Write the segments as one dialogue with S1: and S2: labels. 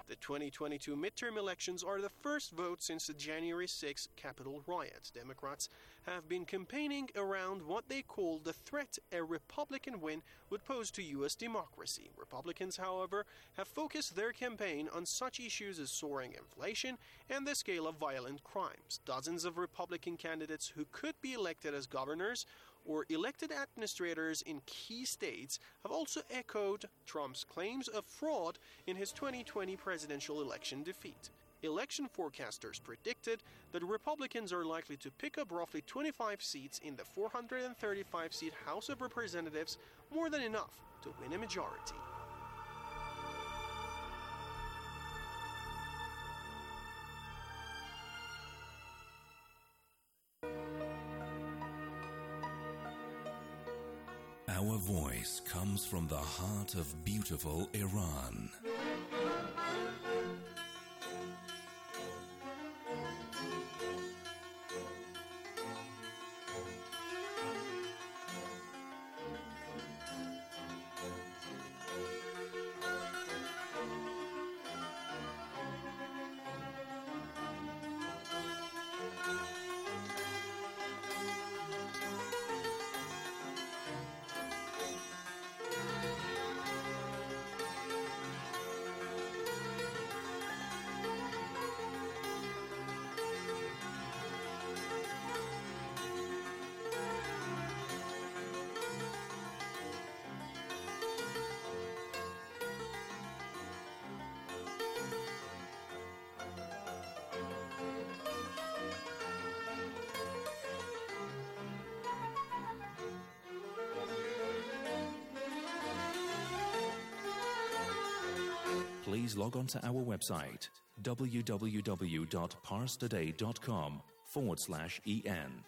S1: The 2022 midterm elections are the first vote since the January 6 Capitol riots. Democrats have been campaigning around what they call the threat a Republican win would pose to U.S. democracy. Republicans, however, have focused their campaign on such issues as soaring inflation and the scale of violent crimes. Dozens of Republican candidates who could be elected as governors or elected administrators in key states have also echoed Trump's claims of fraud in his 2020 presidential election defeat. Election forecasters predicted that Republicans are likely to pick up roughly 25 seats in the 435-seat House of Representatives, more than enough to win a majority.
S2: Our voice comes from the heart of beautiful Iran. Please log on to our website, www.parstoday.com/en.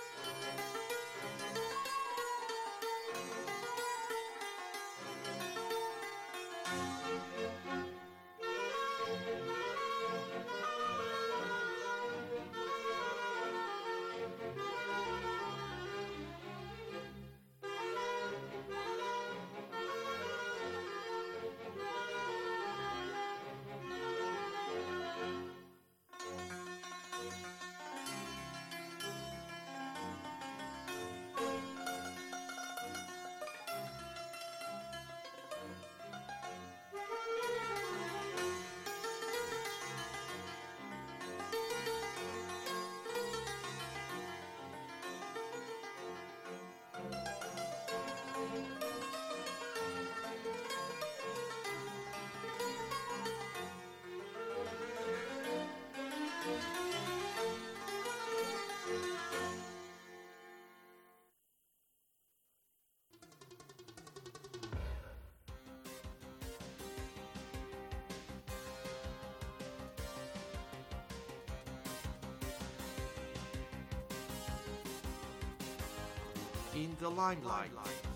S3: In the limelight.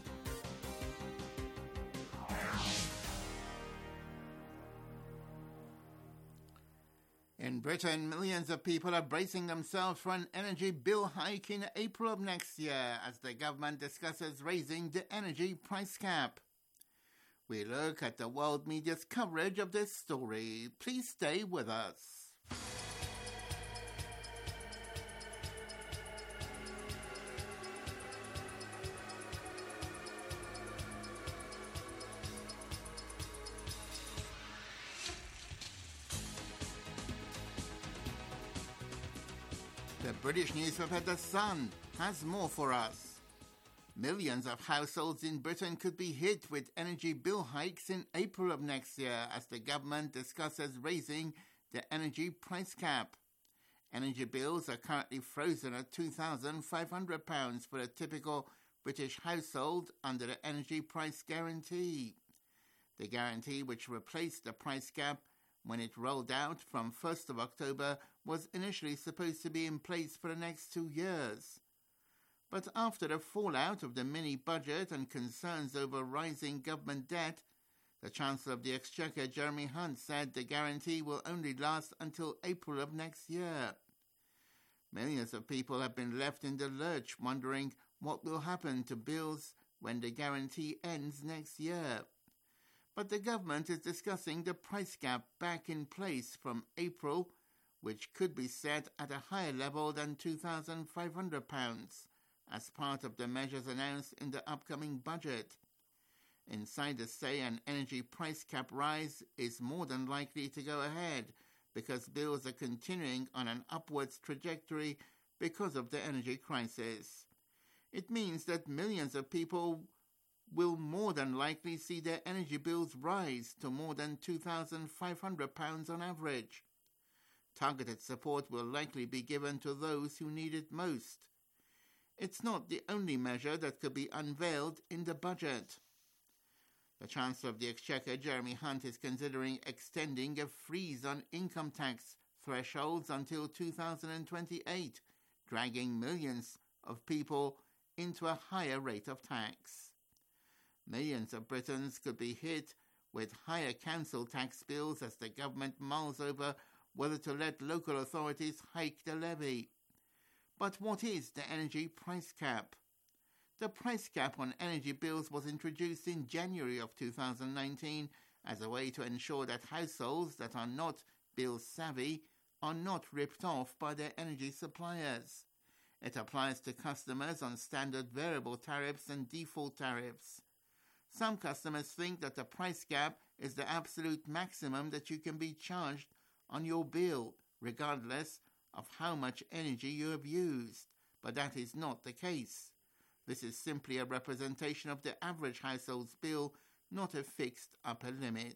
S4: In Britain, millions of people are bracing themselves for an energy bill hike in April of next year as the government discusses raising the energy price cap. We look at the world media's coverage of this story. Please stay with us. The British newspaper The Sun has more for us. Millions of households in Britain could be hit with energy bill hikes in April of next year as the government discusses raising the energy price cap. Energy bills are currently frozen at £2,500 for a typical British household under the energy price guarantee. The guarantee, which replaced the price cap when it rolled out from 1st of October, was initially supposed to be in place for the next 2 years. But after the fallout of the mini-budget and concerns over rising government debt, the Chancellor of the Exchequer, Jeremy Hunt, said the guarantee will only last until April of next year. Millions of people have been left in the lurch, wondering what will happen to bills when the guarantee ends next year. But the government is discussing the price cap back in place from April, which could be set at a higher level than £2,500 as part of the measures announced in the upcoming budget. Insiders say an energy price cap rise is more than likely to go ahead because bills are continuing on an upwards trajectory because of the energy crisis. It means that millions of people will more than likely see their energy bills rise to more than £2,500 on average. Targeted support will likely be given to those who need it most. It's not the only measure that could be unveiled in the budget. The Chancellor of the Exchequer, Jeremy Hunt, is considering extending a freeze on income tax thresholds until 2028, dragging millions of people into a higher rate of tax. Millions of Britons could be hit with higher council tax bills as the government mulls over whether to let local authorities hike the levy. But what is the energy price cap? The price cap on energy bills was introduced in January of 2019 as a way to ensure that households that are not bill savvy are not ripped off by their energy suppliers. It applies to customers on standard variable tariffs and default tariffs. Some customers think that the price cap is the absolute maximum that you can be charged on your bill, regardless of how much energy you have used, but that is not the case. This is simply a representation of the average household's bill, not a fixed upper limit.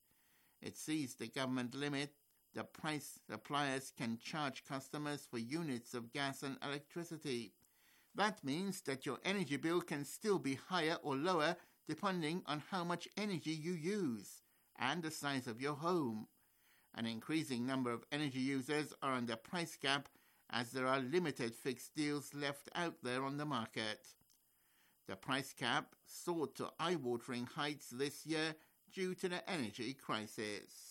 S4: It sees the government limit the price suppliers can charge customers for units of gas and electricity. That means that your energy bill can still be higher or lower depending on how much energy you use and the size of your home. An increasing number of energy users are on the price cap as there are limited fixed deals left out there on the market. The price cap soared to eye-watering heights this year due to the energy crisis.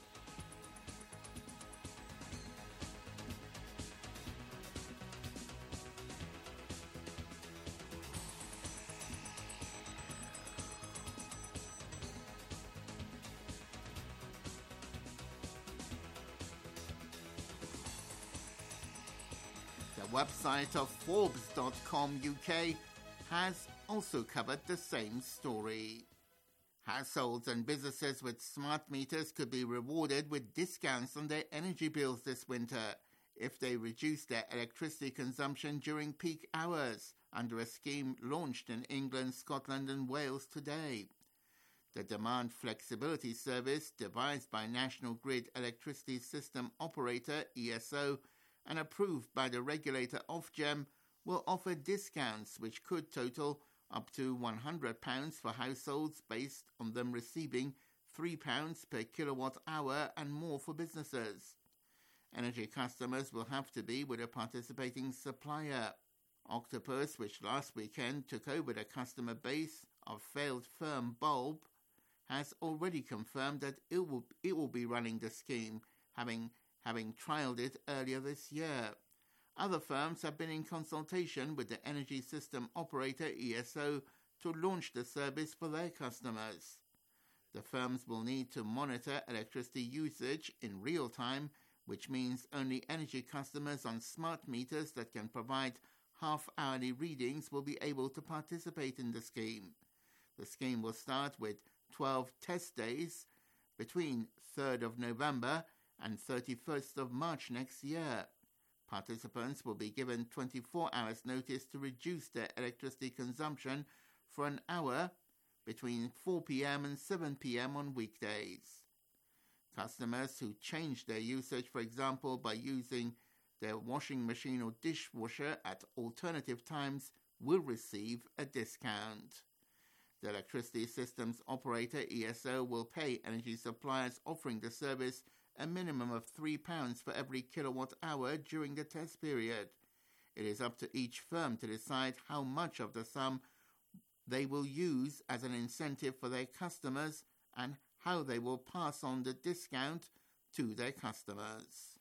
S4: The website of Forbes.com UK has also covered the same story. Households and businesses with smart meters could be rewarded with discounts on their energy bills this winter if they reduce their electricity consumption during peak hours under a scheme launched in England, Scotland and Wales today. The Demand Flexibility Service, devised by National Grid Electricity System Operator, ESO, and approved by the regulator Ofgem, will offer discounts which could total up to £100 for households based on them receiving £3 per kilowatt hour and more for businesses. Energy customers will have to be with a participating supplier. Octopus, which last weekend took over the customer base of failed firm Bulb, has already confirmed that it will be running the scheme, having trialled it earlier this year. Other firms have been in consultation with the energy system operator ESO to launch the service for their customers. The firms will need to monitor electricity usage in real time, which means only energy customers on smart meters that can provide half-hourly readings will be able to participate in the scheme. The scheme will start with 12 test days between 3rd of November and 31st of March next year. Participants will be given 24 hours notice to reduce their electricity consumption for an hour between 4 p.m. and 7 p.m. on weekdays. Customers who change their usage, for example, by using their washing machine or dishwasher at alternative times, will receive a discount. The Electricity Systems Operator, ESO, will pay energy suppliers offering the service a minimum of £3 for every kilowatt hour during the test period. It is up to each firm to decide how much of the sum they will use as an incentive for their customers and how they will pass on the discount to their customers.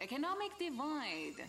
S5: Economic Divide.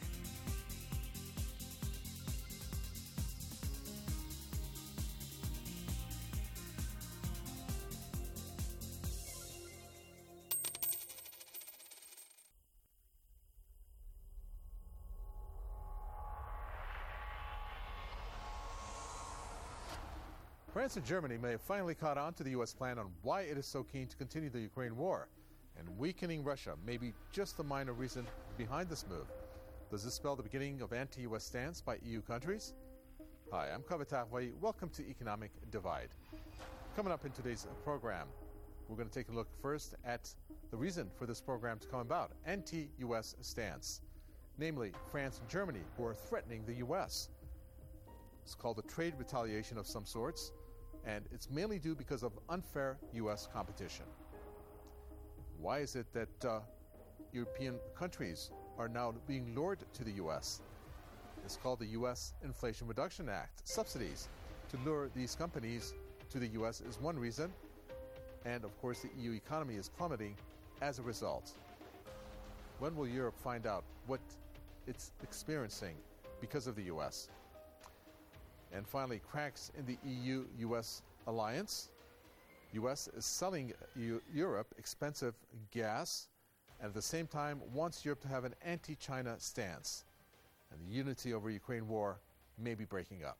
S6: France and Germany may have finally caught on to the U.S. plan on why it is so keen to continue the Ukraine war, and weakening Russia may be just the minor reason behind this move. Does this spell the beginning of anti-U.S. stance by EU countries? Hi, I'm Kaveh Taghwayi. Welcome to Economic Divide. Coming up in today's program, we're going to take a look first at the reason for this program to come about, anti-U.S. stance, namely France and Germany, who are threatening the U.S. It's called a trade retaliation of some sorts, and it's mainly due because of unfair U.S. competition. Why is it that European countries are now being lured to the U.S.? It's called the U.S. Inflation Reduction Act. Subsidies to lure these companies to the U.S. is one reason, and of course the EU economy is plummeting as a result. When will Europe find out what it's experiencing because of the U.S.? And finally, cracks in the EU-U.S. alliance. U.S. is selling Europe expensive gas, and at the same time wants Europe to have an anti-China stance. And the unity over Ukraine war may be breaking up.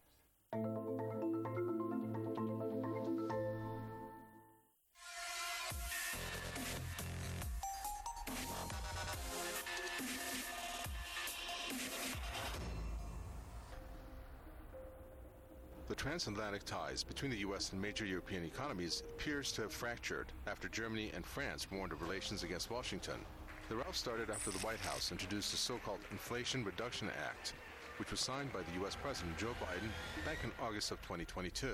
S7: The transatlantic ties between the U.S. and major European economies appears to have fractured after Germany and France warned of relations against Washington. The row started after the White House introduced the so-called Inflation Reduction Act, which was signed by the U.S. President Joe Biden back in August of 2022.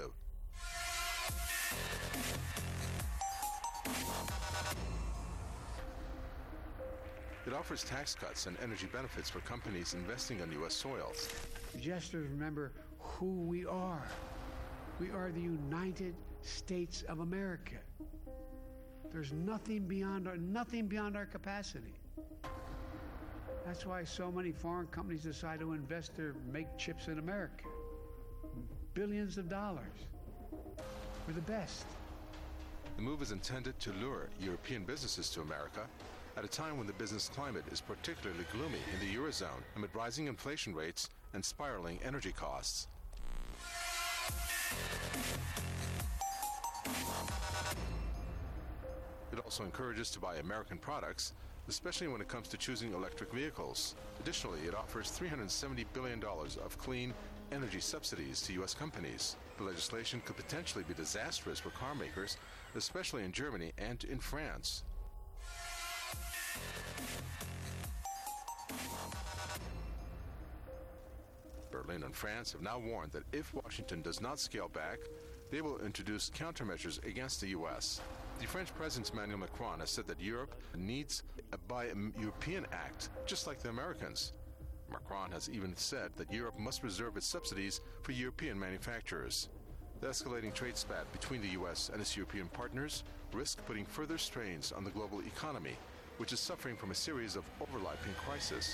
S7: It offers tax cuts and energy benefits for companies investing on U.S. soil.
S8: Just to remember who we are. We are the United States of America. There's nothing beyond our capacity. That's why so many foreign companies decide to invest or make chips in America. Billions of dollars. We're the best.
S7: The move is intended to lure European businesses to America at a time when the business climate is particularly gloomy in the Eurozone amid rising inflation rates and spiraling energy costs. It also encourages to buy American products, especially when it comes to choosing electric vehicles. Additionally, it offers $370 billion of clean energy subsidies to U.S. companies. The legislation could potentially be disastrous for car makers, especially in Germany and in France. Berlin and France have now warned that if Washington does not scale back, they will introduce countermeasures against the U.S. The French President Emmanuel Macron has said that Europe needs a Buy European Act, just like the Americans. Macron has even said that Europe must reserve its subsidies for European manufacturers. The escalating trade spat between the U.S. and its European partners risk putting further strains on the global economy, which is suffering from a series of overlapping crises.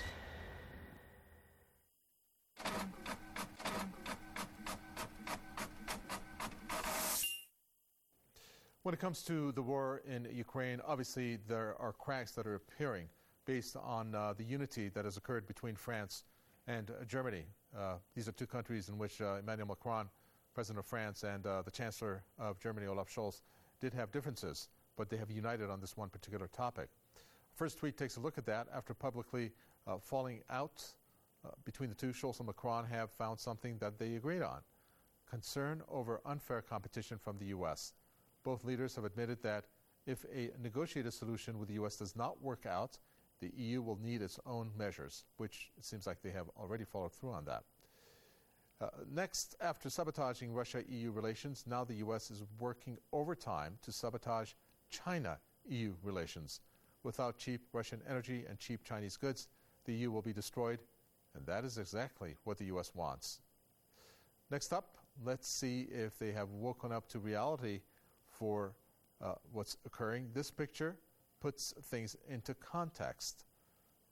S6: When it comes to the war in Ukraine, obviously there are cracks that are appearing based on the unity that has occurred between France and Germany. These are two countries in which Emmanuel Macron, President of France, and the Chancellor of Germany, Olaf Scholz, did have differences, but they have united on this one particular topic. First tweet takes a look at that. After publicly falling out between the two, Scholz and Macron have found something that they agreed on: concern over unfair competition from the U.S. Both leaders have admitted that if a negotiated solution with the U.S. does not work out, the EU will need its own measures, which it seems like they have already followed through on that. Next, after sabotaging Russia-EU relations, now the U.S. is working overtime to sabotage China-EU relations. Without cheap Russian energy and cheap Chinese goods, the EU will be destroyed, and that is exactly what the U.S. wants. Next up, let's see if they have woken up to reality for what's occurring. This picture puts things into context.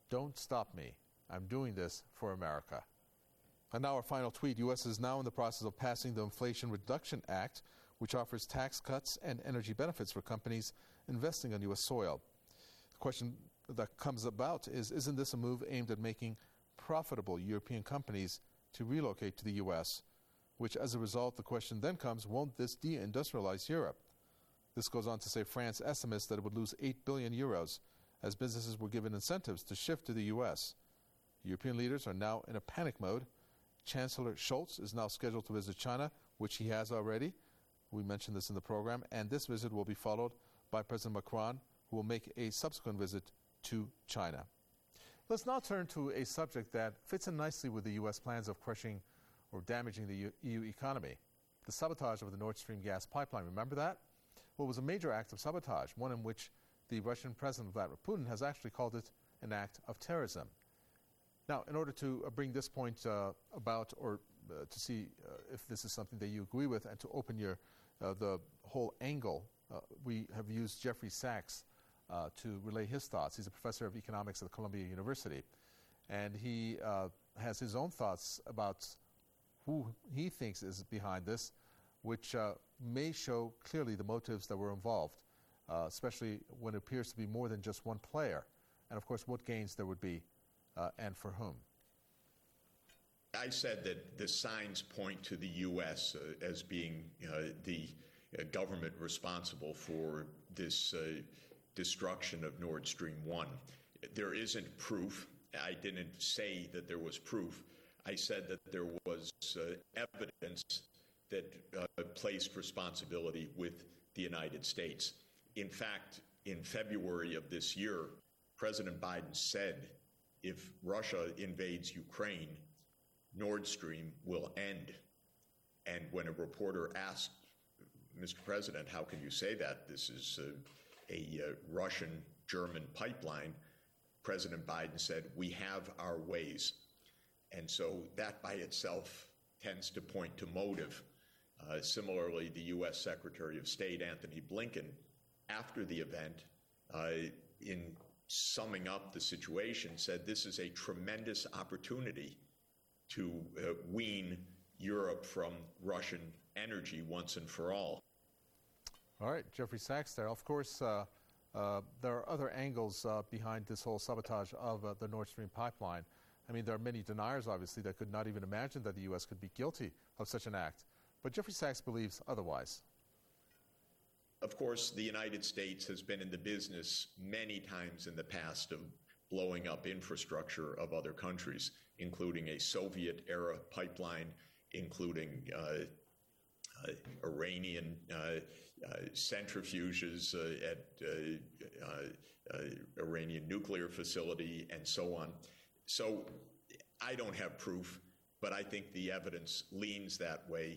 S6: Don't stop me. I'm doing this for America. And now our final tweet. U.S. is now in the process of passing the Inflation Reduction Act, which offers tax cuts and energy benefits for companies investing on U.S. soil. The question that comes about is, isn't this a move aimed at making profitable European companies to relocate to the U.S., which as a result, the question then comes, won't this deindustrialize Europe? This goes on to say France estimates that it would lose 8 billion euros as businesses were given incentives to shift to the U.S. European leaders are now in a panic mode. Chancellor Scholz is now scheduled to visit China, which he has already. We mentioned this in the program, and this visit will be followed by President Macron, who will make a subsequent visit to China. Let's now turn to a subject that fits in nicely with the U.S. plans of crushing or damaging the EU economy, the sabotage of the Nord Stream gas pipeline. Remember that? Well, it was a major act of sabotage, one in which the Russian President Vladimir Putin has actually called it an act of terrorism. Now, in order to bring this point about, or to see if this is something that you agree with, and to open the whole angle, we have used Jeffrey Sachs to relay his thoughts. He's a professor of economics at Columbia University, and he has his own thoughts about who he thinks is behind this, which may show clearly the motives that were involved, especially when it appears to be more than just one player, and of course what gains there would be and for whom.
S9: I said that the signs point to the U.S. As being the government responsible for this destruction of Nord Stream 1. There isn't proof. I didn't say that there was proof. I said that there was evidence that placed responsibility with the United States. In fact, in February of this year, President Biden said if Russia invades Ukraine, Nord Stream will end. And when a reporter asked, Mr. President, how can you say that? This is a Russian-German pipeline. President Biden said, we have our ways. And so that by itself tends to point to motive. Similarly, the U.S. Secretary of State, Anthony Blinken, after the event, in summing up the situation, said this is a tremendous opportunity to wean Europe from Russian energy once and for all.
S6: All right, Jeffrey Sachs there. Of course, there are other angles behind this whole sabotage of the Nord Stream pipeline. I mean, there are many deniers, obviously, that could not even imagine that the U.S. could be guilty of such an act. But Jeffrey Sachs believes otherwise.
S9: Of course, the United States has been in the business many times in the past of blowing up infrastructure of other countries, including a Soviet-era pipeline, including Iranian centrifuges at Iranian nuclear facility, and so on. So I don't have proof, but I think the evidence leans that way.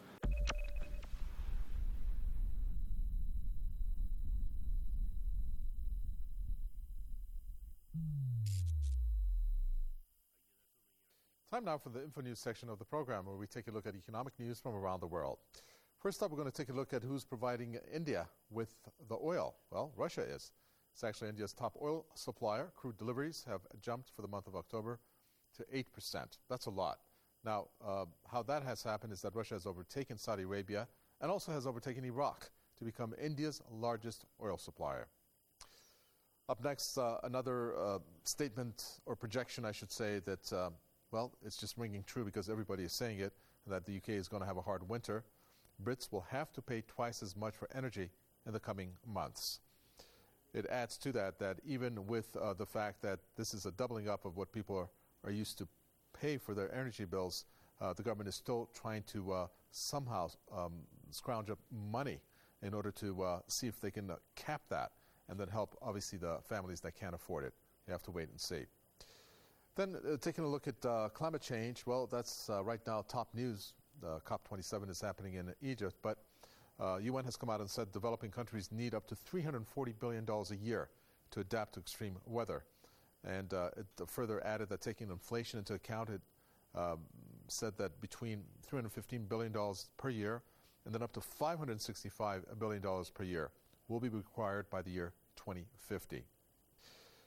S6: Time now for the Info News section of the program, where we take a look at economic news from around the world. First up, we're going to take a look at who's providing India with the oil. Well, Russia is. It's actually India's top oil supplier. Crude deliveries have jumped for the month of October to 8%. That's a lot. Now, how that has happened is that Russia has overtaken Saudi Arabia and also has overtaken Iraq to become India's largest oil supplier. Up next, another statement or projection, I should say, that, well, it's just ringing true because everybody is saying it, that the UK is going to have a hard winter. Brits will have to pay twice as much for energy in the coming months. It adds to that even with the fact that this is a doubling up of what people are used to pay for their energy bills, the government is still trying to somehow scrounge up money in order to see if they can cap that and then help, obviously, the families that can't afford it. You have to wait and see. Then taking a look at climate change, well, that's right now top news. COP27 is happening in Egypt, but UN has come out and said developing countries need up to $340 billion a year to adapt to extreme weather. And it further added that taking inflation into account, it said that between $315 billion per year and then up to $565 billion per year will be required by the year 2050.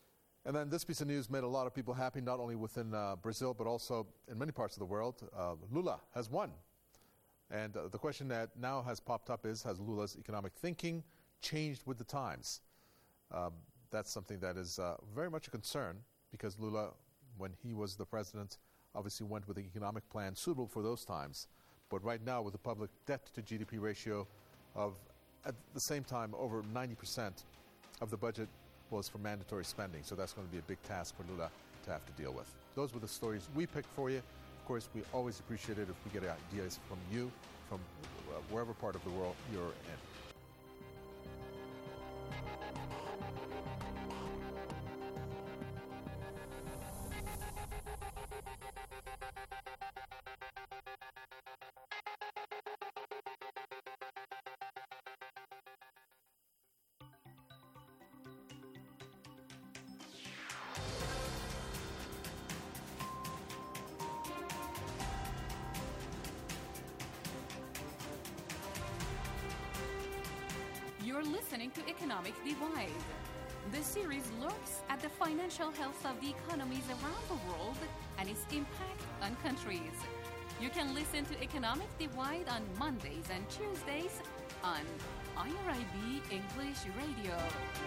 S6: And then this piece of news made a lot of people happy, not only within Brazil, but also in many parts of the world. Lula has won. And the question that now has popped up is, has Lula's economic thinking changed with the times? That's something that is very much a concern, because Lula, when he was the president, obviously went with an economic plan suitable for those times. But right now, with the public debt to GDP ratio of, at the same time, over 90% of the budget was for mandatory spending. So that's going to be a big task for Lula to have to deal with. Those were the stories we picked for you. Of course, we always appreciate it if we get ideas from you, from wherever part of the world you're in.
S5: You're listening to Economic Divide. This series looks at the financial health of the economies around the world and its impact on countries. You can listen to Economic Divide on Mondays and Tuesdays on IRIB English Radio.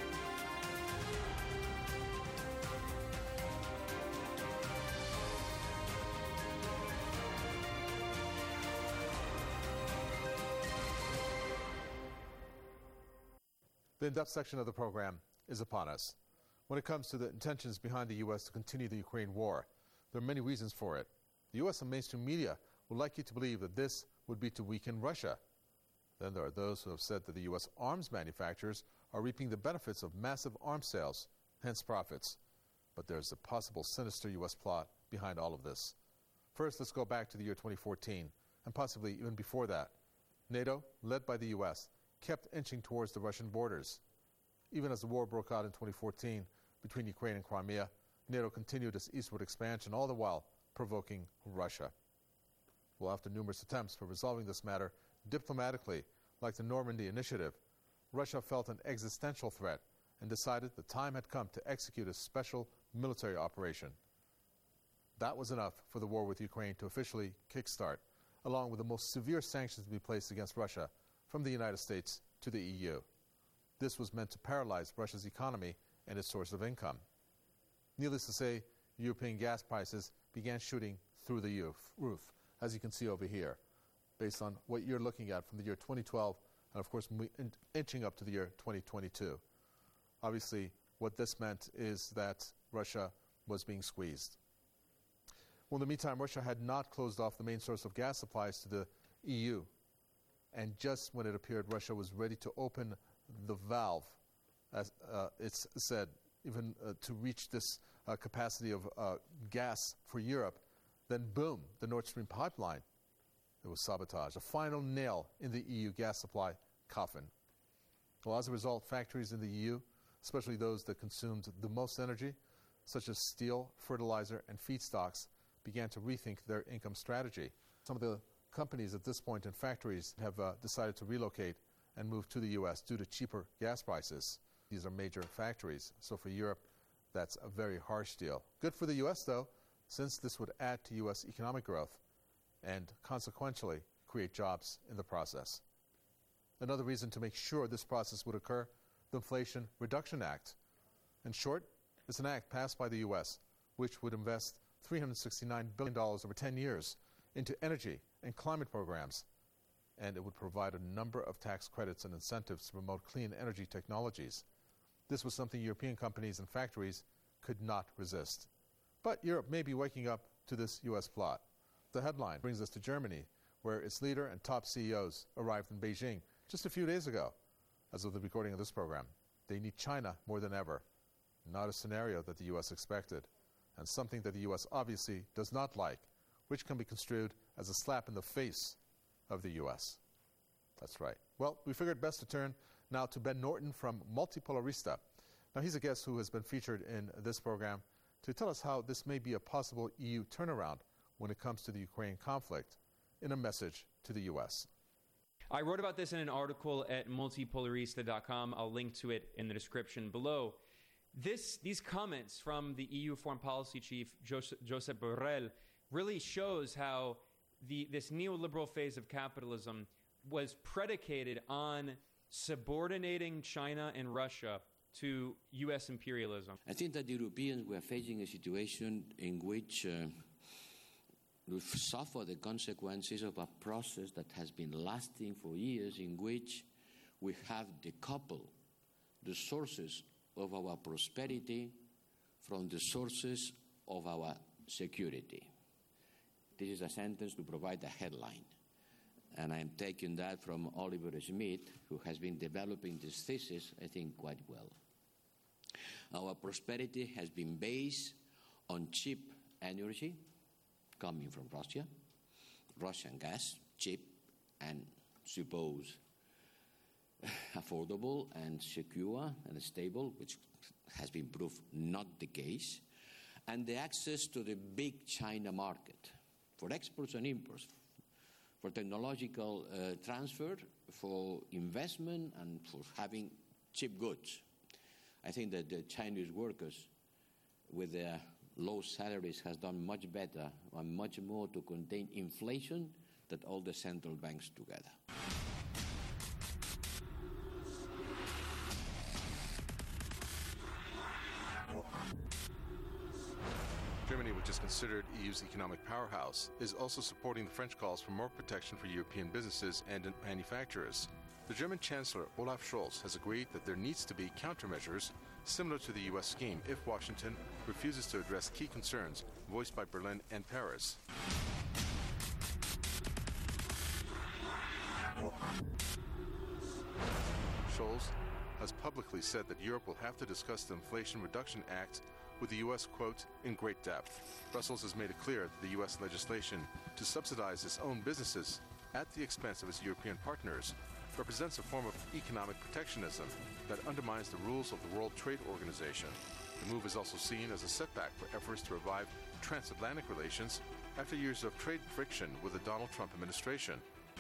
S6: The in-depth section of the program is upon us. When it comes to the intentions behind the U.S. to continue the Ukraine war, there are many reasons for it. The U.S. and mainstream media would like you to believe that this would be to weaken Russia. Then there are those who have said that the U.S. arms manufacturers are reaping the benefits of massive arms sales, hence profits. But there's a possible sinister U.S. plot behind all of this. First, let's go back to the year 2014, and possibly even before that. NATO, led by the U.S., kept inching towards the Russian borders. Even as the war broke out in 2014 between Ukraine and Crimea, NATO continued its eastward expansion, all the while provoking Russia. Well, after numerous attempts for resolving this matter diplomatically, like the Normandy Initiative, Russia felt an existential threat and decided the time had come to execute a special military operation. That was enough for the war with Ukraine to officially kickstart, along with the most severe sanctions to be placed against Russia, from the United States to the EU. This was meant to paralyze Russia's economy and its source of income. Needless to say, European gas prices began shooting through the roof, as you can see over here, based on what you're looking at from the year 2012, and of course inching up to the year 2022. Obviously, what this meant is that Russia was being squeezed. Well, in the meantime, Russia had not closed off the main source of gas supplies to the EU. And just when it appeared Russia was ready to open the valve, as it's said, even to reach this capacity of gas for Europe, then boom, the Nord Stream pipeline. It was sabotage, a final nail in the EU gas supply coffin. Well, as a result, factories in the EU, especially those that consumed the most energy, such as steel, fertilizer, and feedstocks, began to rethink their income strategy. Some of the companies at this point in factories have decided to relocate and move to the U.S. due to cheaper gas prices. These are major factories, so for Europe, that's a very harsh deal. Good for the U.S., though, since this would add to U.S. economic growth and consequentially create jobs in the process. Another reason to make sure this process would occur, the Inflation Reduction Act. In short, it's an act passed by the U.S. which would invest $369 billion over 10 years into energy and climate programs, and it would provide a number of tax credits and incentives to promote clean energy technologies. This was something European companies and factories could not resist. But Europe may be waking up to this U.S. plot. The headline brings us to Germany, where its leader and top CEOs arrived in Beijing just a few days ago. As of the recording of this program, they need China more than ever. Not a scenario that the U.S. expected, and something that the U.S. obviously does not like, which can be construed as a slap in the face of the U.S. That's right. Well, we figured best to turn now to Ben Norton from Multipolarista. Now, he's a guest who has been featured in this program to tell us how this may be a possible EU turnaround when it comes to the Ukraine conflict in a message to the U.S.
S10: I wrote about this in an article at multipolarista.com. I'll link to it in the description below. these comments from the EU foreign policy chief, Josep Borrell, really shows how this neoliberal phase of capitalism was predicated on subordinating China and Russia to U.S. imperialism.
S11: I think that the Europeans were facing a situation in which we've suffered the consequences of a process that has been lasting for years, in which we have decoupled the sources of our prosperity from the sources of our security. This is a sentence to provide a headline. And I'm taking that from Oliver Schmidt, who has been developing this thesis, I think, quite well. Our prosperity has been based on cheap energy coming from Russia, Russian gas, cheap and suppose affordable and secure and stable, which has been proved not the case, and the access to the big China market for exports and imports, for technological transfer, for investment, and for having cheap goods. I think that the Chinese workers, with their low salaries, has done much better and much more to contain inflation than all the central banks together.
S7: Germany, which is considered EU's economic powerhouse, is also supporting the French calls for more protection for European businesses and manufacturers. The German Chancellor Olaf Scholz has agreed that there needs to be countermeasures similar to the U.S. scheme if Washington refuses to address key concerns voiced by Berlin and Paris. Scholz has publicly said that Europe will have to discuss the Inflation Reduction Act with the U.S., quote, in great depth. Brussels has made it clear that the U.S. legislation to subsidize its own businesses at the expense of its European partners represents a form of economic protectionism that undermines the rules of the World Trade Organization. The move is also seen as a setback for efforts to revive transatlantic relations after years of trade friction with the Donald Trump administration.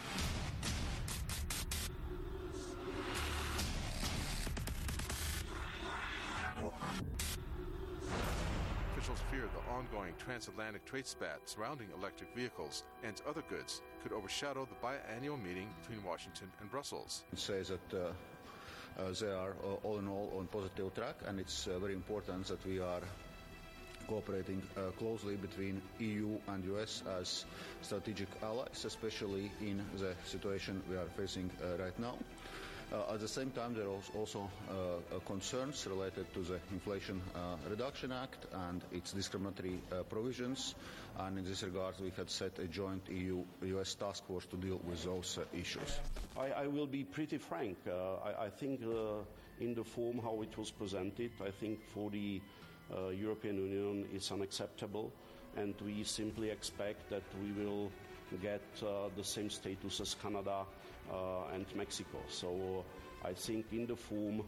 S7: Officials fear the ongoing transatlantic trade spat surrounding electric vehicles and other goods could overshadow the biannual meeting between Washington and Brussels.
S12: It says that they are all in all on positive track, and it's very important that we are cooperating closely between EU and US as strategic allies, especially in the situation we are facing right now. At the same time, there are also concerns related to the Inflation Reduction Act and its discriminatory provisions. And in this regard, we had set a joint EU-US task force to deal with those issues.
S13: I will be pretty frank. I think in the form how it was presented, I think for the European Union it's unacceptable. And we simply expect that we will get the same status as Canada and Mexico. So I think in the form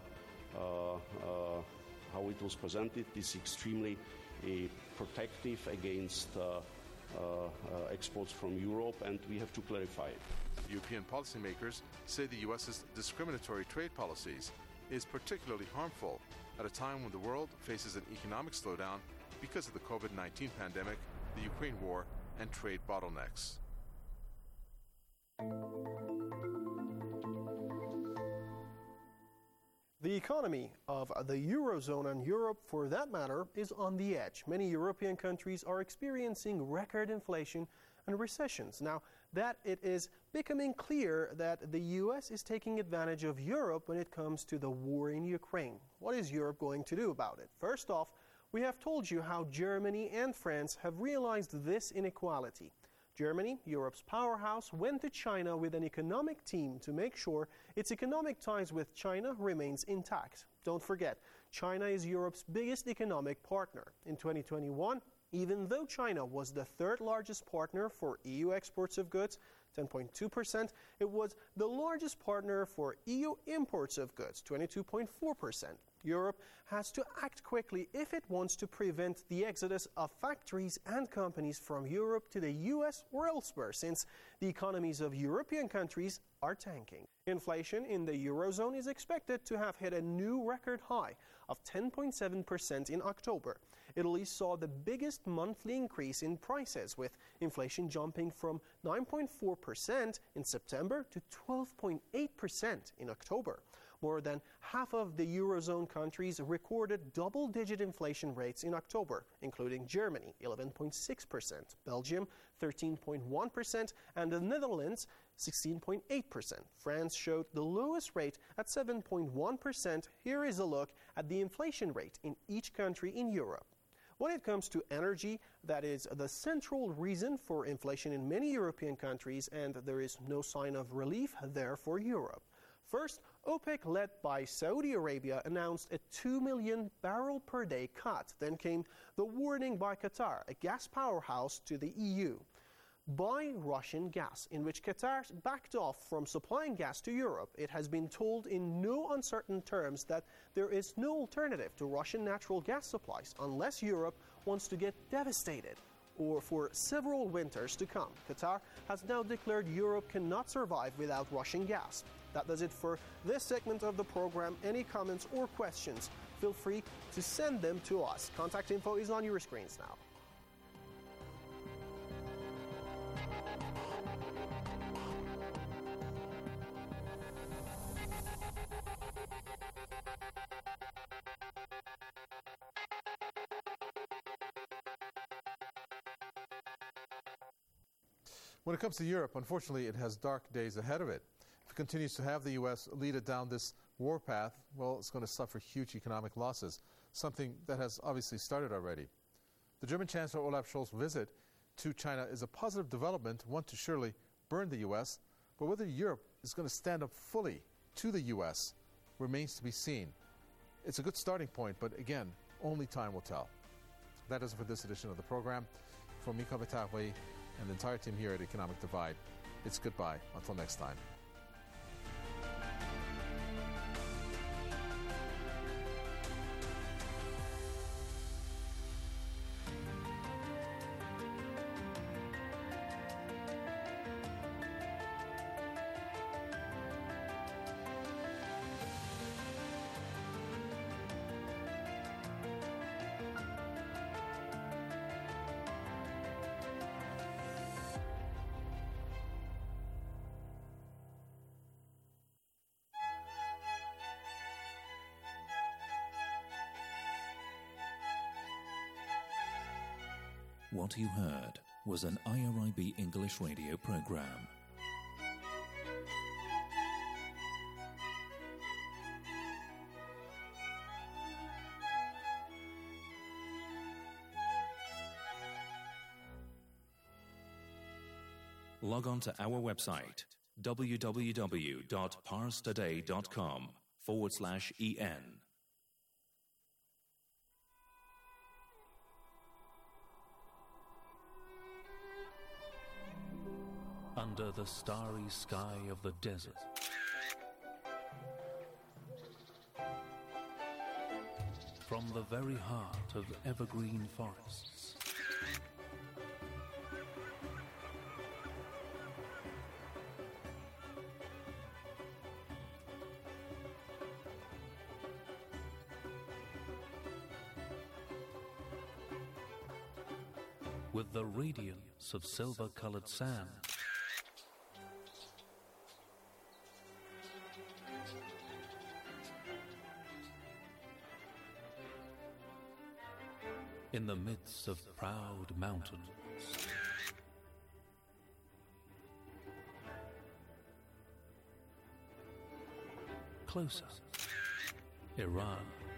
S13: how it was presented is extremely protective against exports from Europe, and we have to clarify it.
S7: European policymakers say the U.S.'s discriminatory trade policies is particularly harmful at a time when the world faces an economic slowdown because of the COVID-19 pandemic, the Ukraine war, and trade bottlenecks.
S1: The economy of the Eurozone and Europe, for that matter, is on the edge. Many European countries are experiencing record inflation and recessions. Now, that it is becoming clear that the U.S. is taking advantage of Europe when it comes to the war in Ukraine. What is Europe going to do about it? First off, we have told you how Germany and France have realized this inequality. Germany, Europe's powerhouse, went to China with an economic team to make sure its economic ties with China remains intact. Don't forget, China is Europe's biggest economic partner. In 2021, even though China was the third largest partner for EU exports of goods, 10.2%, it was the largest partner for EU imports of goods, 22.4%. Europe has to act quickly if it wants to prevent the exodus of factories and companies from Europe to the US or elsewhere, since the economies of European countries are tanking. Inflation in the Eurozone is expected to have hit a new record high of 10.7% in October. Italy saw the biggest monthly increase in prices, with inflation jumping from 9.4% in September to 12.8% in October. More than half of the Eurozone countries recorded double-digit inflation rates in October, including Germany, 11.6%, Belgium, 13.1%, and the Netherlands, 16.8%. France showed the lowest rate at 7.1%. Here is a look at the inflation rate in each country in Europe. When it comes to energy, that is the central reason for inflation in many European countries, and there is no sign of relief there for Europe. First, OPEC, led by Saudi Arabia, announced a 2 million barrel per day cut. Then came the warning by Qatar, a gas powerhouse to the EU. Buy Russian gas, in which Qatar backed off from supplying gas to Europe. It has been told in no uncertain terms that there is no alternative to Russian natural gas supplies unless Europe wants to get devastated or for several winters to come. Qatar has now declared Europe cannot survive without Russian gas. That does it for this segment of the program. Any comments or questions, feel free to send them to us. Contact info is on your screens now.
S6: When it comes to Europe, unfortunately, it has dark days ahead of it. If it continues to have the U.S. lead it down this war path, well, it's going to suffer huge economic losses, something that has obviously started already. The German Chancellor Olaf Scholz's visit to China is a positive development, one to surely burn the U.S., but whether Europe is going to stand up fully to the U.S. remains to be seen. It's a good starting point, but again, only time will tell. That is it for this edition of the program. From Mika Batawi and the entire team here at Economic Divide, it's goodbye until next time.
S2: What you heard was an IRIB English radio program. Log on to our website, www.parstoday.com/en. Under the starry sky of the desert, from the very heart of evergreen forests, with the radiance of silver-colored sand, in the midst of proud mountains, closer, Iran.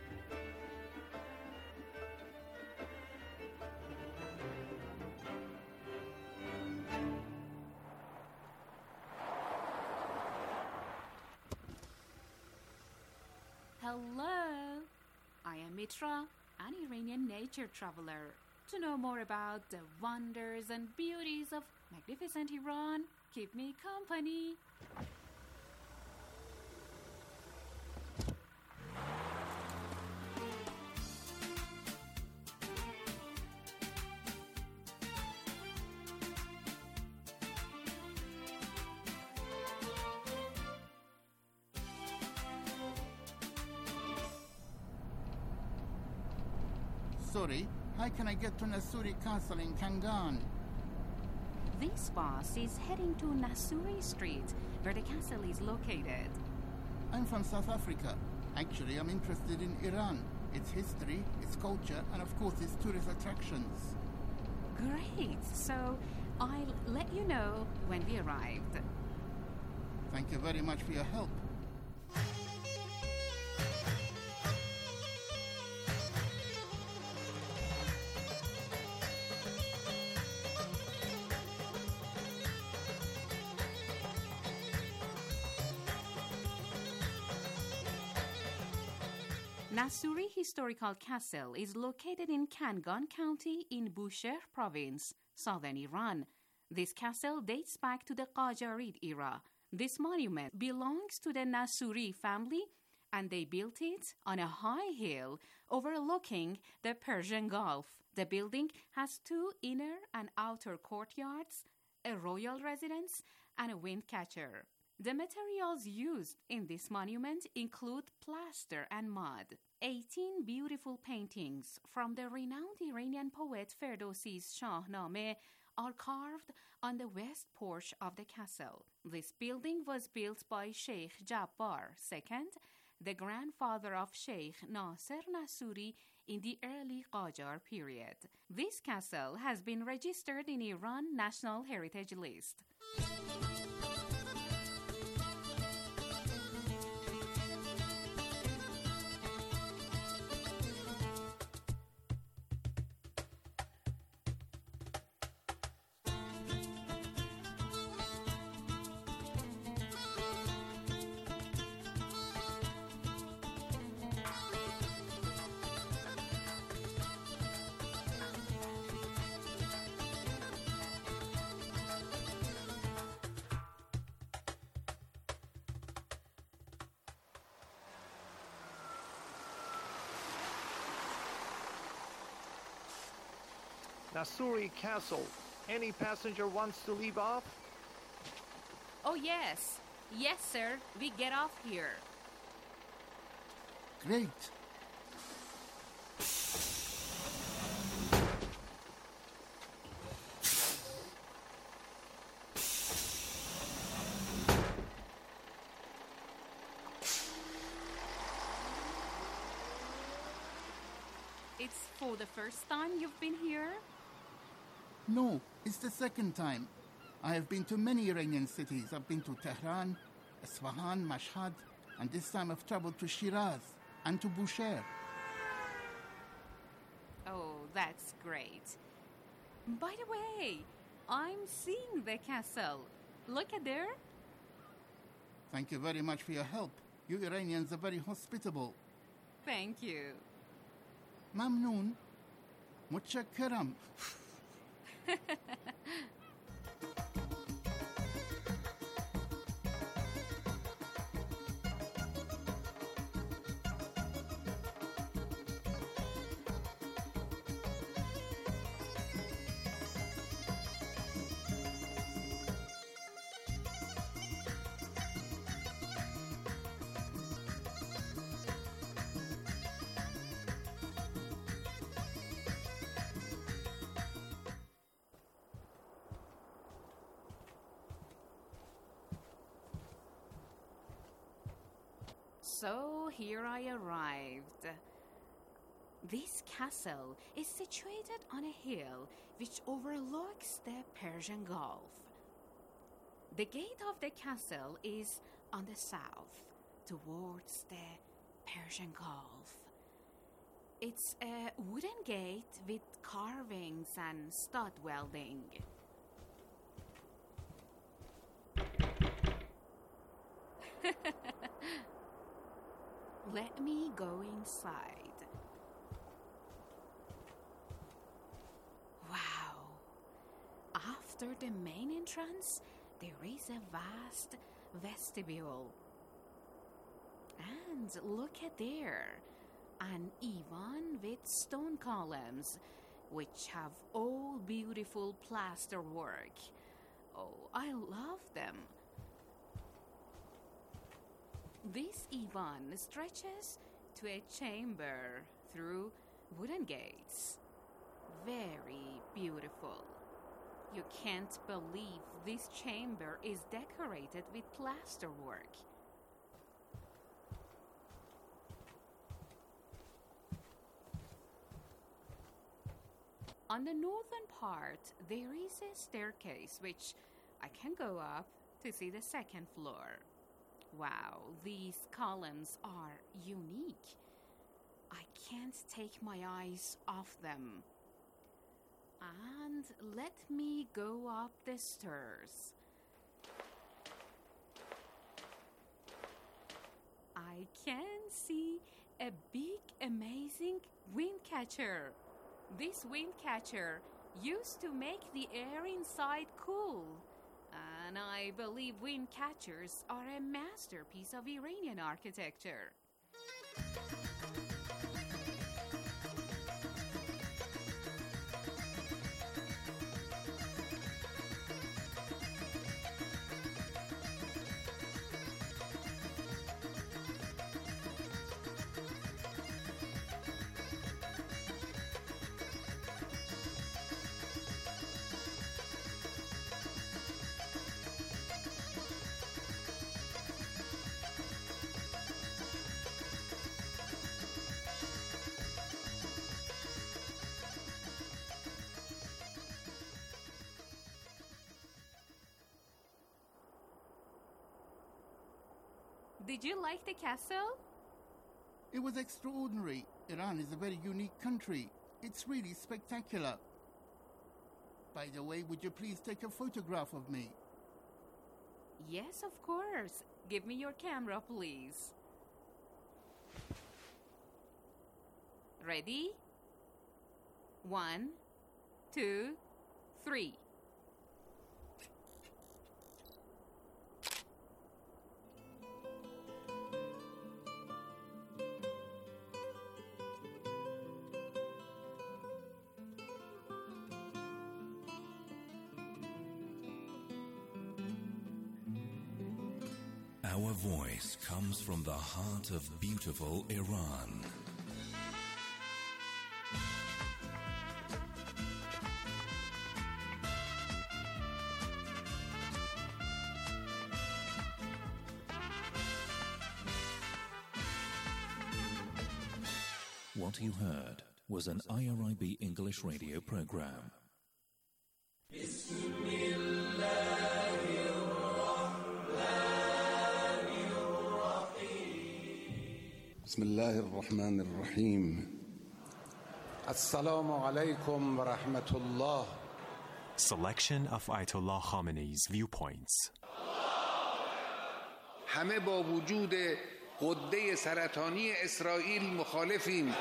S5: Hello, I am Mitra, an Iranian nature traveler. To know more about the wonders and beauties of magnificent Iran, keep me company.
S4: Sorry, how can I get to Nasuri Castle in Kangan?
S5: This bus is heading to Nasuri Street, where the castle is located.
S4: I'm from South Africa. Actually, I'm interested in Iran, its history, its culture, and of course its tourist attractions.
S5: Great. So I'll let you know when we arrived.
S4: Thank you very much for your help.
S5: Nasuri Historical Castle is located in Kangan County in Bushehr Province, southern Iran. This castle dates back to the Qajarid era. This monument belongs to the Nasuri family, and they built it on a high hill overlooking the Persian Gulf. The building has 2 inner and outer courtyards, a royal residence, and a wind catcher. The materials used in this monument include plaster and mud. 18 beautiful paintings from the renowned Iranian poet Ferdowsi's Shahnameh are carved on the west porch of the castle. This building was built by Sheikh Jabbar II, the grandfather of Sheikh Nasser Nasuri in the early Qajar period. This castle has been registered in Iran National Heritage List.
S14: Nasuri Castle. Any passenger wants to leave off?
S5: Oh, yes. Yes, sir. We get off here.
S4: Great.
S5: It's for the first time you've been here?
S4: No, it's the second time. I have been to many Iranian cities. I've been to Tehran, Isfahan, Mashhad, and this time I've traveled to Shiraz and to Bushehr.
S5: Oh, that's great. By the way, I'm seeing the castle. Look at there.
S4: Thank you very much for your help. You Iranians are very hospitable.
S5: Thank you.
S4: Mamnoon. Mutshakkaram.
S5: So here I arrived. This castle is situated on a hill which overlooks the Persian Gulf. The gate of the castle is on the south, towards the Persian Gulf. It's a wooden gate with carvings and stud welding. Let me go inside. Wow. After the main entrance, there is a vast vestibule. And look at there, an Ivan with stone columns, which have all beautiful plaster work. Oh, I love them. This Ivan stretches to a chamber through wooden gates. Very beautiful. You can't believe this chamber is decorated with plasterwork. On the northern part, there is a staircase which I can go up to see the second floor. Wow, these columns are unique. I can't take my eyes off them. And let me go up the stairs. I can see a big, amazing wind catcher. This wind catcher used to make the air inside cool. And I believe wind catchers are a masterpiece of Iranian architecture. Did you like the castle?
S4: It was extraordinary. Iran is a very unique country. It's really spectacular. By the way, would you please take a photograph of me?
S5: Yes, of course. Give me your camera, please. Ready? 1, 2, 3.
S2: Our voice comes from the heart of beautiful Iran. What you heard was an IRIB English radio program.
S15: بسم الله الرحمن الرحيم السلام عليكم ورحمة الله.
S16: Selection of Ayatollah Khamenei's viewpoints.
S15: همه با وجود غده سرطانی اسرائیل مخالفیم.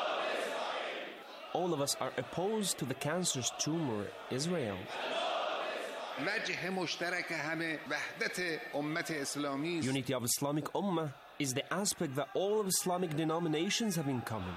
S17: All of us are opposed to the cancerous tumor Israel.
S15: وجه مشترک همه وحدت امت اسلامی.
S17: Unity of Islamic Ummah is the aspect that all of Islamic denominations have in common.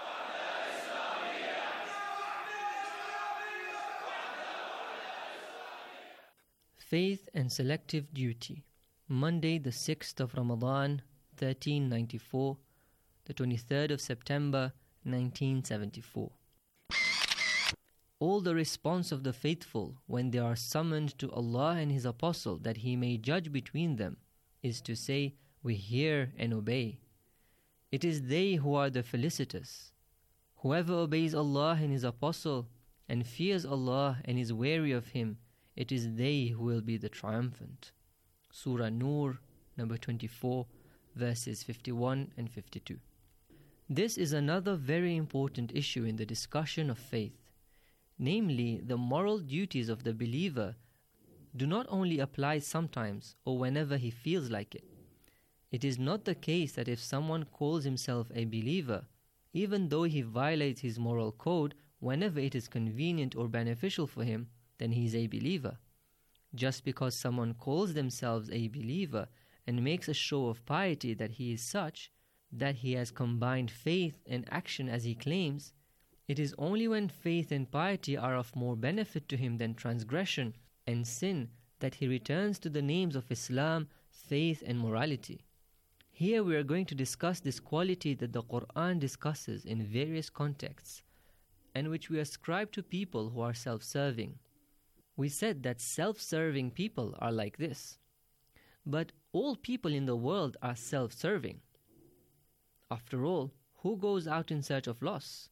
S18: Faith and Selective Duty. Monday, the 6th of Ramadan, 1394, the 23rd of September, 1974. All the response of the faithful when they are summoned to Allah and His Apostle that He may judge between them is to say, we hear and obey. It is they who are the felicitous. Whoever obeys Allah and His Apostle and fears Allah and is wary of Him, it is they who will be the triumphant. Surah Nur, number 24, verses 51 and 52. This is another very important issue in the discussion of faith. Namely, the moral duties of the believer do not only apply sometimes or whenever he feels like it. It is not the case that if someone calls himself a believer, even though he violates his moral code whenever it is convenient or beneficial for him, then he is a believer. Just because someone calls themselves a believer and makes a show of piety that he is such, that he has combined faith and action as he claims, it is only when faith and piety are of more benefit to him than transgression and sin that he returns to the names of Islam, faith and morality. Here we are going to discuss this quality that the Quran discusses in various contexts and which we ascribe to people who are self-serving. We said that self-serving people are like this. But all people in the world are self-serving. After all, who goes out in search of loss?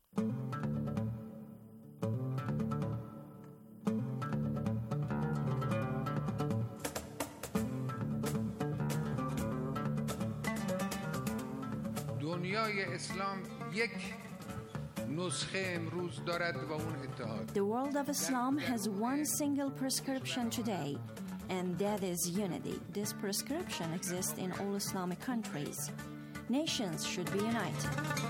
S15: دنیای اسلام یک نسخه امروز دارد و اون اتحاد.
S19: The world of Islam has one single prescription today, and that is unity. This prescription exists in all Islamic countries. Nations should be united.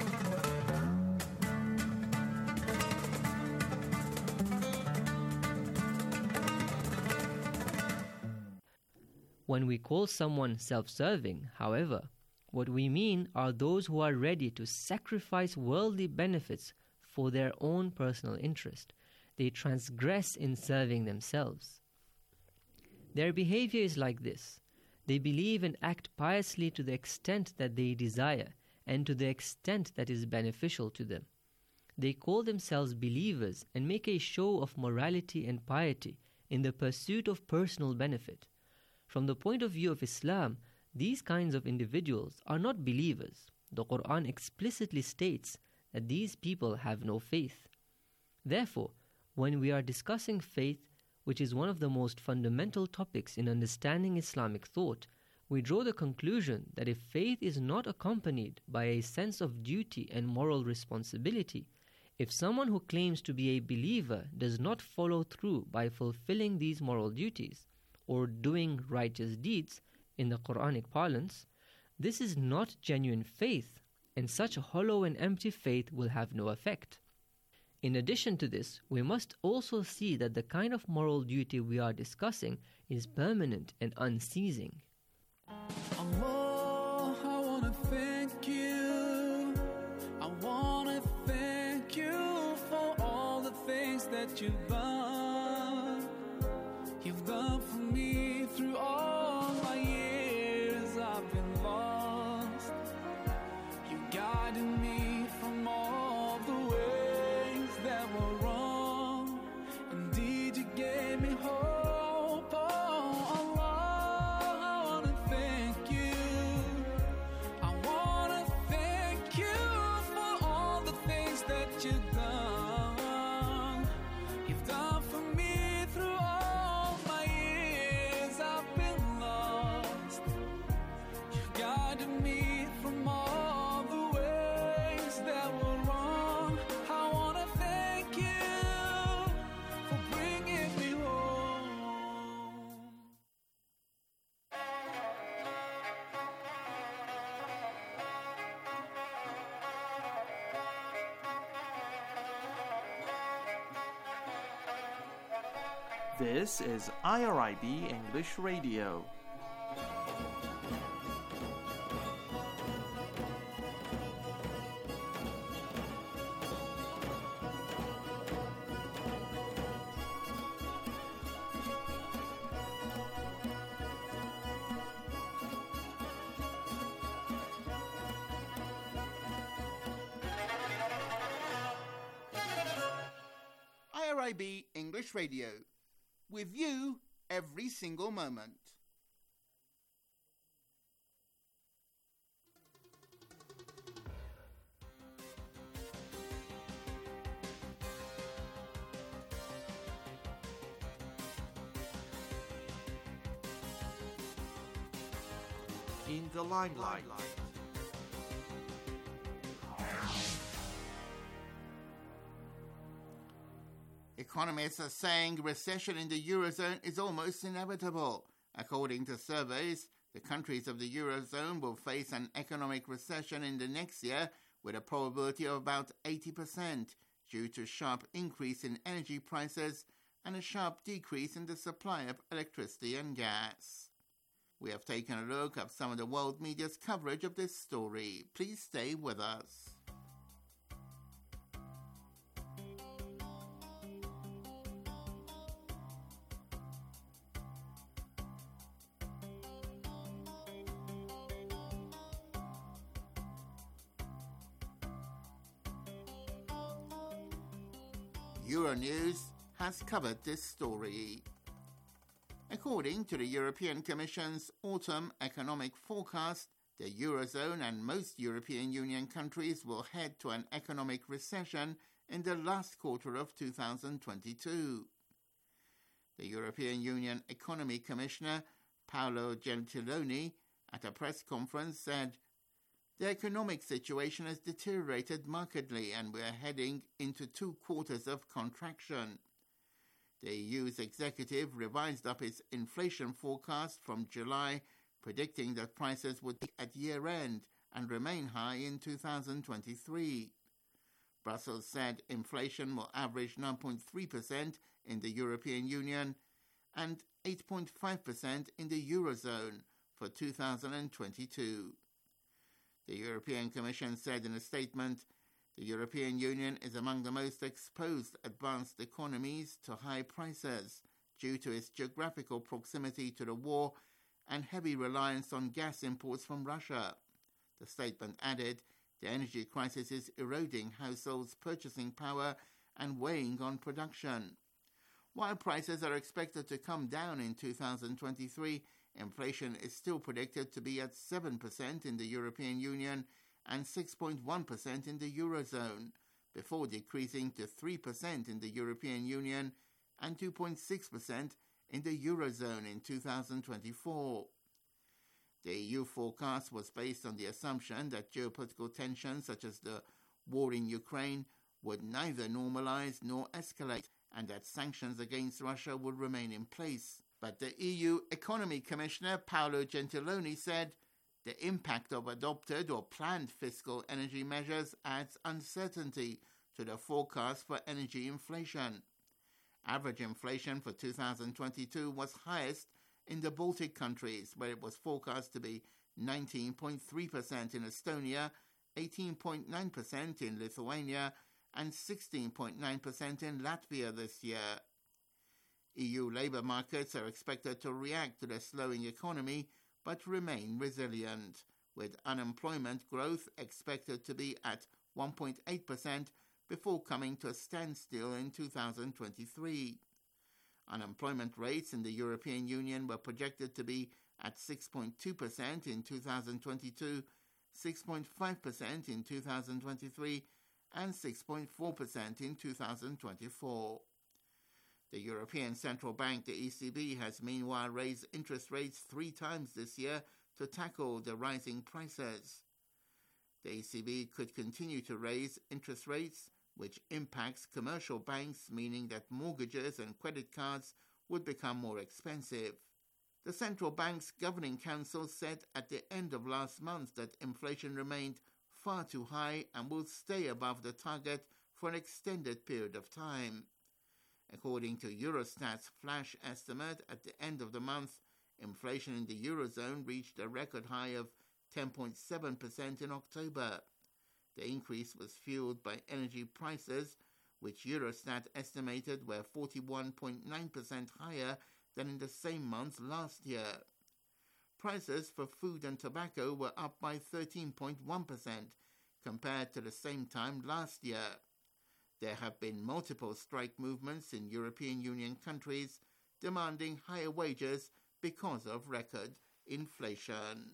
S18: When we call someone self-serving, however, what we mean are those who are ready to sacrifice worldly benefits for their own personal interest. They transgress in serving themselves. Their behavior is like this. They believe and act piously to the extent that they desire and to the extent that is beneficial to them. They call themselves believers and make a show of morality and piety in the pursuit of personal benefit. From the point of view of Islam, these kinds of individuals are not believers. The Quran explicitly states that these people have no faith. Therefore, when we are discussing faith, which is one of the most fundamental topics in understanding Islamic thought, we draw the conclusion that if faith is not accompanied by a sense of duty and moral responsibility, if someone who claims to be a believer does not follow through by fulfilling these moral duties or doing righteous deeds, in the Quranic parlance, this is not genuine faith, and such a hollow and empty faith will have no effect. In addition to this, we must also see that the kind of moral duty we are discussing is permanent and unceasing.
S20: Allah, I want to thank you. I want to thank you for all the things that you've done. You've done for me through all my years I've been lost. You guided me from all the ways that were wrong. Indeed, you gave me hope. Oh, Allah, I want to thank you. I want to thank you for all the things that you've done. You've done for me through all my years I've been lost. You guided me from all the ways that were wrong. I want to thank you for bringing me home.
S3: This is IRIB English Radio.
S4: IRIB English Radio. With you every single moment.
S3: In the limelight.
S4: Economists are saying recession in the Eurozone is almost inevitable. According to surveys, the countries of the Eurozone will face an economic recession in the next year with a probability of about 80% due to a sharp increase in energy prices and a sharp decrease in the supply of electricity and gas. We have taken a look at some of the world media's coverage of this story. Please stay with us. Euronews has covered this story. According to the European Commission's autumn economic forecast, the Eurozone and most European Union countries will head to an economic recession in the last quarter of 2022. The European Union Economy Commissioner, Paolo Gentiloni, at a press conference said, "The economic situation has deteriorated markedly and we are heading into 2 quarters of contraction." The EU's executive revised up its inflation forecast from July, predicting that prices would peak at year-end and remain high in 2023. Brussels said inflation will average 9.3% in the European Union and 8.5% in the Eurozone for 2022. The European Commission said in a statement, "The European Union is among the most exposed advanced economies to high prices due to its geographical proximity to the war and heavy reliance on gas imports from Russia." The statement added, "The energy crisis is eroding households' purchasing power and weighing on production." While prices are expected to come down in 2023, inflation is still predicted to be at 7% in the European Union and 6.1% in the Eurozone, before decreasing to 3% in the European Union and 2.6% in the Eurozone in 2024. The EU forecast was based on the assumption that geopolitical tensions such as the war in Ukraine would neither normalize nor escalate, and that sanctions against Russia would remain in place. But the EU Economy Commissioner Paolo Gentiloni said the impact of adopted or planned fiscal energy measures adds uncertainty to the forecast for energy inflation. Average inflation for 2022 was highest in the Baltic countries, where it was forecast to be 19.3% in Estonia, 18.9% in Lithuania, and 16.9% in Latvia this year. EU labour markets are expected to react to the slowing economy but remain resilient, with unemployment growth expected to be at 1.8% before coming to a standstill in 2023. Unemployment rates in the European Union were projected to be at 6.2% in 2022, 6.5% in 2023, and 6.4% in 2024. The European Central Bank, the ECB, has meanwhile raised interest rates 3 times this year to tackle the rising prices. The ECB could continue to raise interest rates, which impacts commercial banks, meaning that mortgages and credit cards would become more expensive. The Central Bank's Governing Council said at the end of last month that inflation remained far too high and will stay above the target for an extended period of time. According to Eurostat's flash estimate, at the end of the month, inflation in the Eurozone reached a record high of 10.7% in October. The increase was fueled by energy prices, which Eurostat estimated were 41.9% higher than in the same month last year. Prices for food and tobacco were up by 13.1% compared to the same time last year. There have been multiple strike movements in European Union countries demanding higher wages because of record inflation.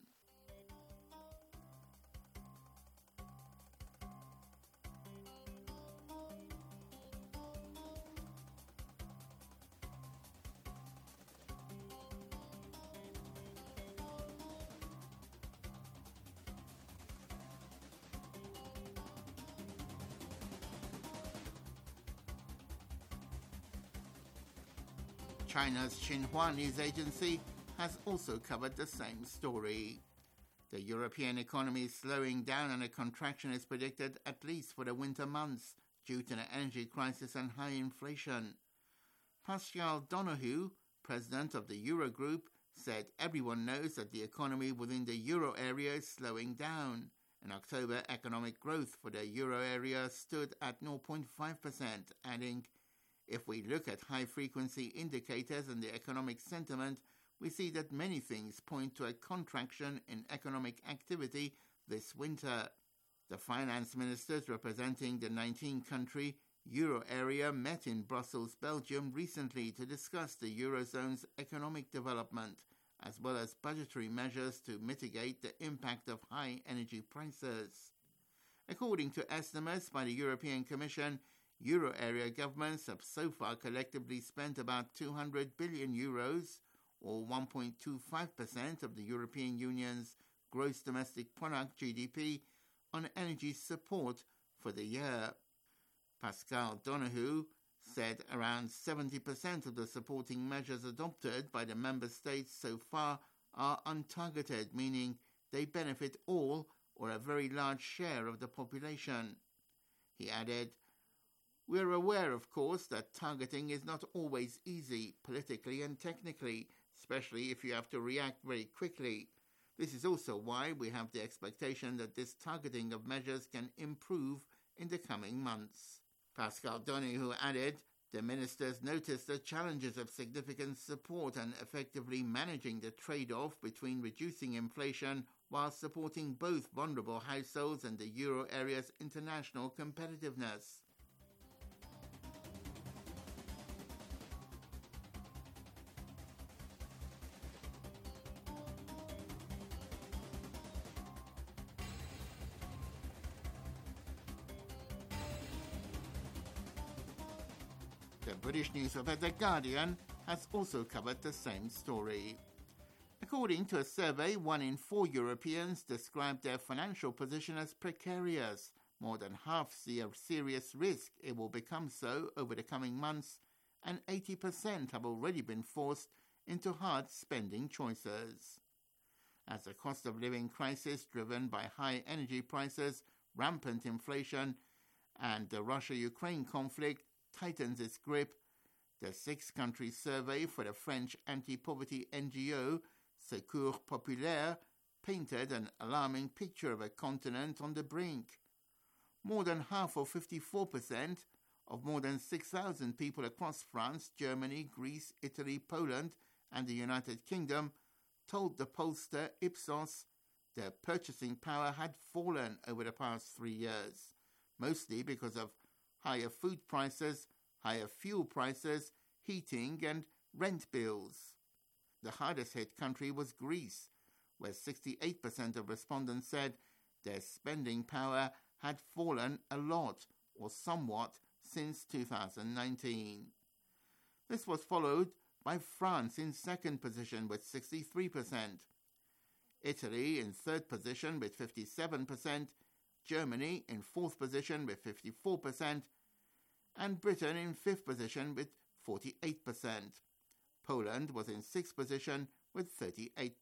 S4: China's Xinhua news agency has also covered the same story. The European economy is slowing down and a contraction is predicted at least for the winter months due to the energy crisis and high inflation. Pascal Donoghue, president of the Eurogroup, said everyone knows that the economy within the euro area is slowing down. In October, economic growth for the euro area stood at 0.5%, adding, "If we look at high-frequency indicators and the economic sentiment, we see that many things point to a contraction in economic activity this winter." The finance ministers representing the 19-country Euro area met in Brussels, Belgium recently to discuss the Eurozone's economic development, as well as budgetary measures to mitigate the impact of high energy prices. According to estimates by the European Commission, Euro area governments have so far collectively spent about 200 billion euros, or 1.25% of the European Union's gross domestic product, GDP, on energy support for the year. Pascal Donoghue said around 70% of the supporting measures adopted by the member states so far are untargeted, meaning they benefit all or a very large share of the population. He added, "We're aware, of course, that targeting is not always easy, politically and technically, especially if you have to react very quickly. This is also why we have the expectation that this targeting of measures can improve in the coming months." Pascal Donoghue added, the ministers noticed the challenges of significant support and effectively managing the trade-off between reducing inflation while supporting both vulnerable households and the euro area's international competitiveness. The British newspaper The Guardian has also covered the same story. According to a survey, 1 in 4 Europeans described their financial position as precarious. More than half see a serious risk it will become so over the coming months, and 80% have already been forced into hard spending choices. As the cost of living crisis driven by high energy prices, rampant inflation, and the Russia-Ukraine conflict tightens its grip, the 6-country survey for the French anti-poverty NGO Secours Populaire painted an alarming picture of a continent on the brink. More than half, or 54%, of more than 6,000 people across France, Germany, Greece, Italy, Poland, and the United Kingdom told the pollster Ipsos their purchasing power had fallen over the past 3 years, mostly because of higher food prices, higher fuel prices, heating and rent bills. The hardest hit country was Greece, where 68% of respondents said their spending power had fallen a lot or somewhat since 2019. This was followed by France in second position with 63%, Italy in third position with 57%, Germany in fourth position with 54%, and Britain in fifth position with 48%. Poland was in sixth position with 38%.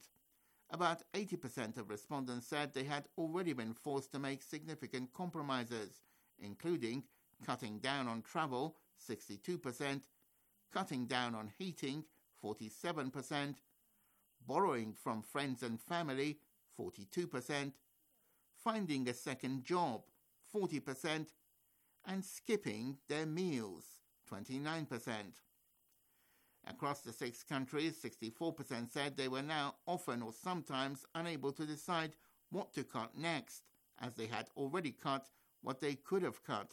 S4: About 80% of respondents said they had already been forced to make significant compromises, including cutting down on travel, 62%, cutting down on heating, 47%, borrowing from friends and family, 42%, finding a second job, 40%, and skipping their meals, 29%. Across the 6 countries, 64% said they were now often or sometimes unable to decide what to cut next, as they had already cut what they could have cut.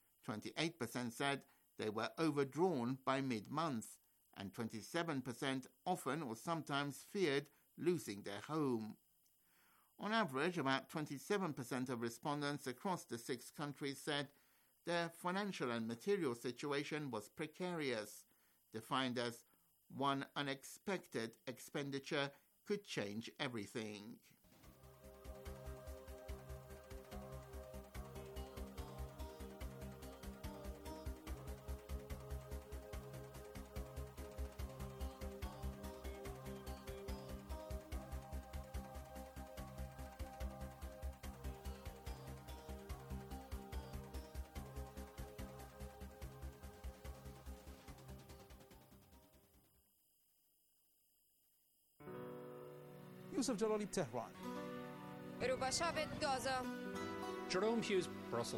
S4: 28% said they were overdrawn by mid-month, and 27% often or sometimes feared losing their home. On average, about 27% of respondents across the 6 countries said their financial and material situation was precarious, defined as one unexpected expenditure could change everything.
S21: Yusuf Jalali, Tehran.
S22: Rubashavet, Gaza.
S23: Jerome Hughes, Brussels.